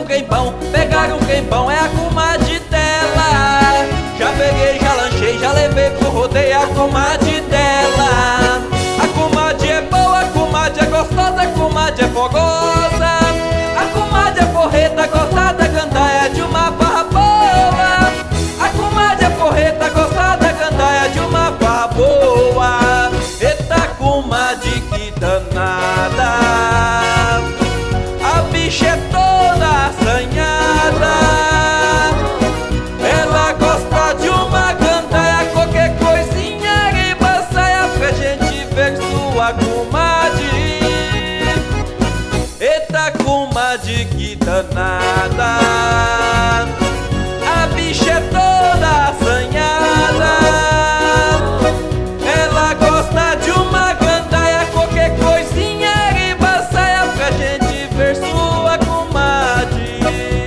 quempão, pegaram um quempão, é a comadre dela. Já peguei, já lanchei, já levei pro rodeio a comadre dela. A comadre é boa, a comadre é gostosa, a comadre é fogosa. A comadre é porreta, gostada, gandaia de uma farra boa. A comadre é porreta, gostada, gandaia de uma farra boa. Eita comadre que danada, a bicha é toda assanhada. Ela gosta de uma gandaia, qualquer coisinha riba saia pra gente ver sua comadre. Eita comadre que danada, a bicha é toda assanhada. Ela gosta de uma gandaia, qualquer coisinha riba saia pra gente ver sua comadre.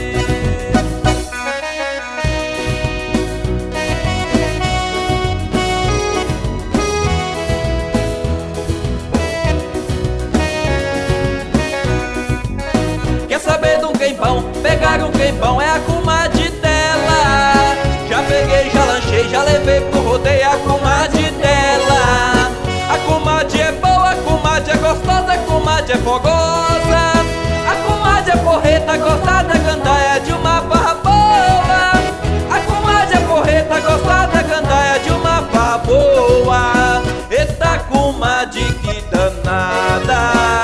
Quer saber de um quempão? Pegaram um quempão, é a comadre dela. Já peguei, já lanchei, já levei pro rodeio a comadre dela. A comadre é boa, a comadre é gostosa, a comadre é fogosa. A comadre é porreta, gostada, gandaia de uma farra boa. A comadre é porreta, gostada, gandaia de uma farra boa. Eita comadre que danada,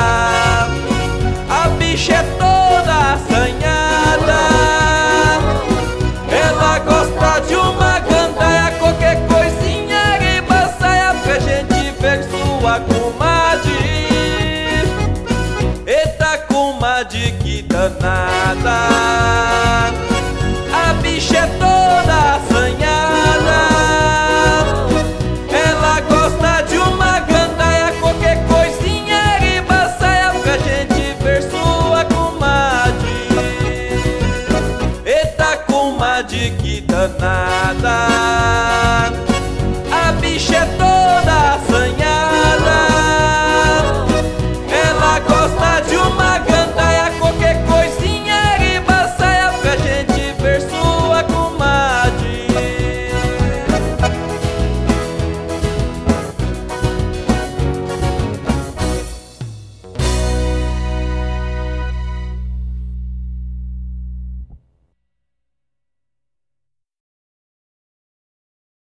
a bicha é toda assanhada. Ela gosta de uma gandaia, qualquer coisinha riba saia pra gente ver sua comadre. Eita comadre que danada, a bicha é toda assanhada. Ela gosta de uma gandaia, qualquer coisinha riba saia pra gente ver sua comadre. Eita comadre que danada.